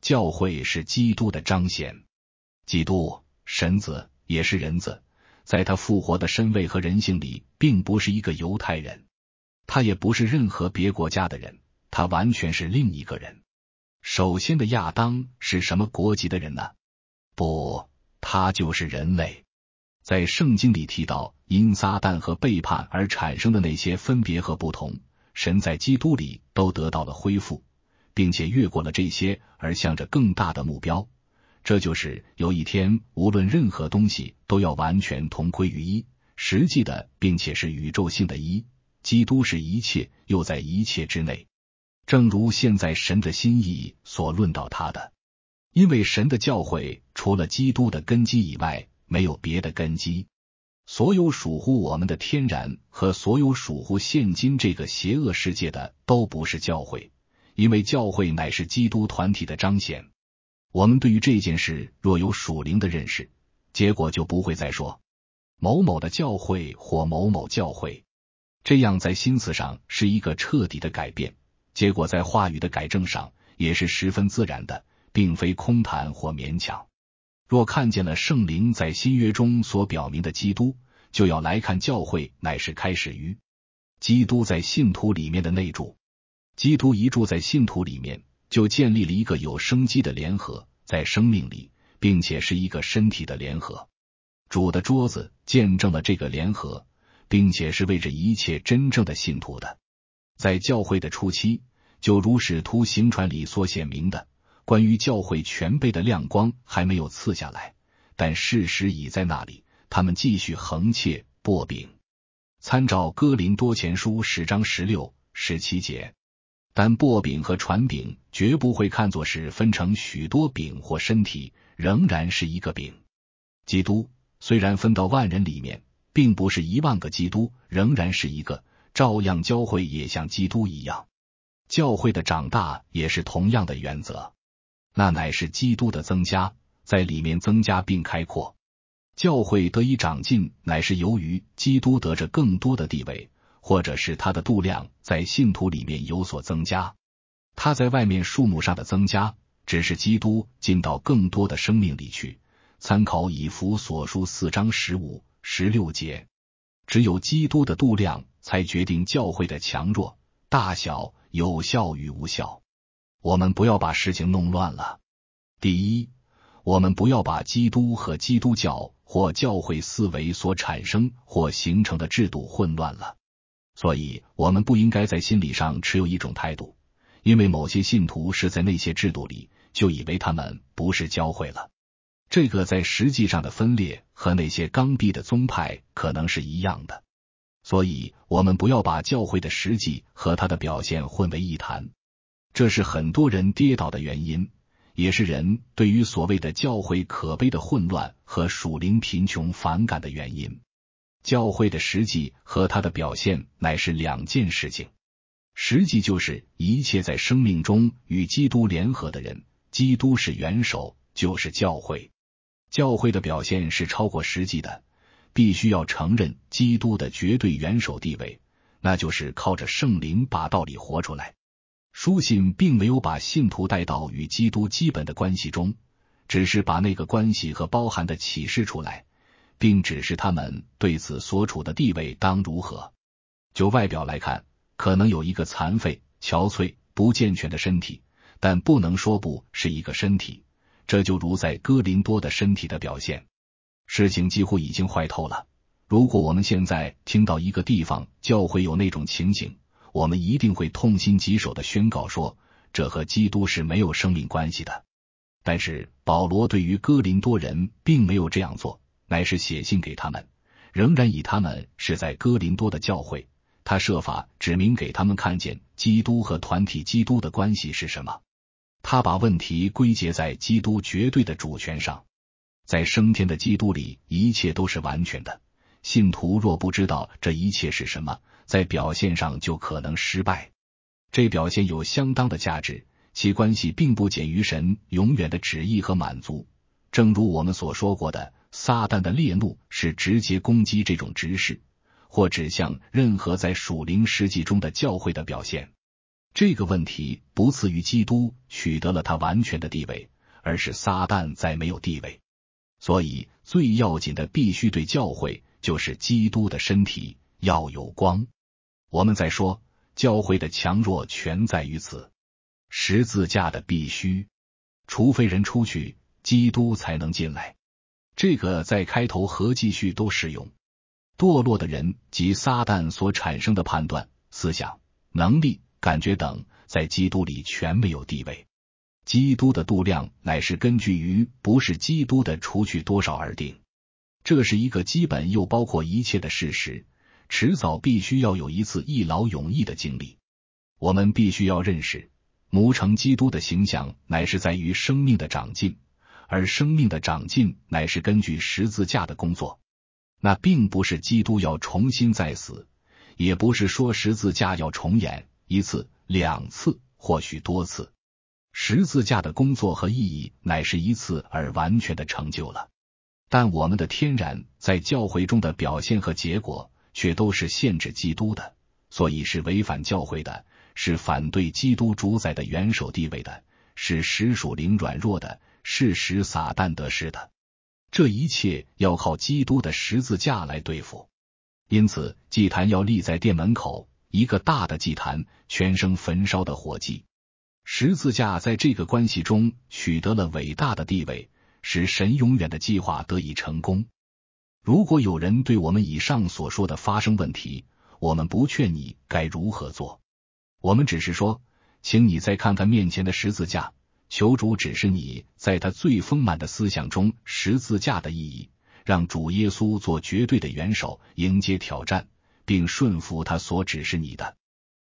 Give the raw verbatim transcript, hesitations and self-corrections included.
教会是基督的彰显。基督，神子，也是人子，在他复活的身位和人性里，并不是一个犹太人，他也不是任何别国家的人，他完全是另一个人。首先的亚当是什么国籍的人呢？不，他就是人类。在圣经里提到因撒旦和背叛而产生的那些分别和不同，神在基督里都得到了恢复，并且越过了这些而向着更大的目标，这就是有一天无论任何东西都要完全同归于一，实际的并且是宇宙性的一，基督是一切又在一切之内，正如现在神的心意所论到他的。因为神的教诲除了基督的根基以外没有别的根基，所有属乎我们的天然和所有属乎现今这个邪恶世界的都不是教诲，因为教诲乃是基督团体的彰显。我们对于这件事若有属灵的认识，结果就不会再说某某的教诲或某某教诲，这样在心思上是一个彻底的改变，结果在话语的改正上也是十分自然的，并非空谈或勉强。若看见了圣灵在新约中所表明的基督，就要来看教会乃是开始于基督在信徒里面的内住。基督一住在信徒里面，就建立了一个有生机的联合，在生命里，并且是一个身体的联合。主的桌子见证了这个联合，并且是为着一切真正的信徒的。在教会的初期，就如使徒行传里所显明的，关于教会全备的亮光还没有赐下来，但事实已在那里，他们继续横切擘饼。参照哥林多前书十章十六、十七节。但擘饼和传饼绝不会看作是分成许多饼或身体，仍然是一个饼。基督虽然分到万人里面，并不是一万个基督，仍然是一个，照样教会也像基督一样。教会的长大也是同样的原则，那乃是基督的增加，在里面增加并开阔。教会得以长进，乃是由于基督得着更多的地位，或者是他的度量在信徒里面有所增加。他在外面数目上的增加，只是基督进到更多的生命里去。参考以弗所书四章十五、十六节。只有基督的度量才决定教会的强弱、大小、有效与无效。我们不要把事情弄乱了。第一，我们不要把基督和基督教或教会思维所产生或形成的制度混乱了。所以我们不应该在心理上持有一种态度，因为某些信徒是在那些制度里，就以为他们不是教会了。这个在实际上的分裂和那些刚愎的宗派可能是一样的。所以我们不要把教会的实际和它的表现混为一谈，这是很多人跌倒的原因，也是人对于所谓的教会可悲的混乱和属灵贫穷反感的原因。教会的实际和它的表现乃是两件事情。实际就是一切在生命中与基督联合的人，基督是元首，就是教会。教会的表现是超过实际的，必须要承认基督的绝对元首地位，那就是靠着圣灵把道理活出来。书信并没有把信徒带到与基督基本的关系中，只是把那个关系和包含的启示出来，并指示他们对此所处的地位当如何。就外表来看，可能有一个残废、憔悴、不健全的身体，但不能说不是一个身体，这就如在哥林多的身体的表现。事情几乎已经坏透了，如果我们现在听到一个地方教会有那种情形，我们一定会痛心疾首地宣告说，这和基督是没有生命关系的。但是保罗对于哥林多人并没有这样做，乃是写信给他们，仍然以他们是在哥林多的教会，他设法指明给他们看见基督和团体基督的关系是什么。他把问题归结在基督绝对的主权上。在升天的基督里，一切都是完全的。信徒若不知道这一切是什么，在表现上就可能失败。这表现有相当的价值，其关系并不减于神永远的旨意和满足。正如我们所说过的，撒旦的烈怒是直接攻击这种执事，或指向任何在属灵实际中的教会的表现。 这个问题不次于基督取得了他完全的地位，而是撒旦再没有地位。所以最要紧的必须对教会，就是基督的身体要有光。我们再说，教会的强弱全在于此，十字架的必须，除非人出去，基督才能进来。这个在开头和继续都适用。堕落的人及撒旦所产生的判断、思想、能力、感觉等，在基督里全没有地位。基督的度量乃是根据于不是基督的除去多少而定，这是一个基本又包括一切的事实，迟早必须要有一次一劳永逸的经历。我们必须要认识，母成基督的形象乃是在于生命的长进，而生命的长进乃是根据十字架的工作。那并不是基督要重新再死，也不是说十字架要重演一次、两次，或许多次。十字架的工作和意义乃是一次而完全的成就了。但我们的天然在教会中的表现和结果却都是限制基督的，所以是违反教会的，是反对基督主宰的元首地位的，是使属灵软弱的，是使撒旦得势的。这一切要靠基督的十字架来对付。因此祭坛要立在殿门口，一个大的祭坛，全生焚烧的火祭。十字架在这个关系中取得了伟大的地位，使神永远的计划得以成功。如果有人对我们以上所说的发生问题，我们不劝你该如何做，我们只是说，请你再看看面前的十字架，求主指示你在他最丰满的思想中十字架的意义，让主耶稣做绝对的元首，迎接挑战，并顺服他所指示你的。